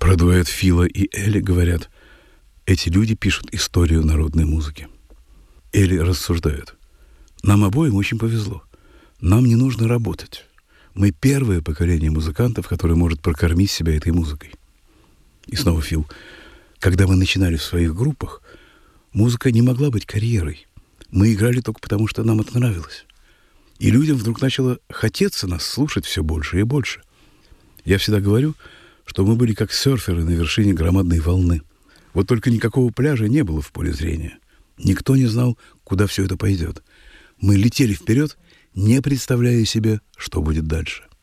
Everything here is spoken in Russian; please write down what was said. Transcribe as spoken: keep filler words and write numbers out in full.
Про дуэт Фила и Элли говорят: эти люди пишут историю народной музыки. Элли рассуждает: нам обоим очень повезло. Нам не нужно работать. Мы первое поколение музыкантов, которое может прокормить себя этой музыкой. И снова Фил: когда мы начинали в своих группах, музыка не могла быть карьерой. Мы играли только потому, что нам это нравилось. И людям вдруг начало хотеться нас слушать все больше и больше. Я всегда говорю, что мы были как серферы на вершине громадной волны. Вот только никакого пляжа не было в поле зрения. Никто не знал, куда все это пойдет. Мы летели вперед, не представляя себе, что будет дальше.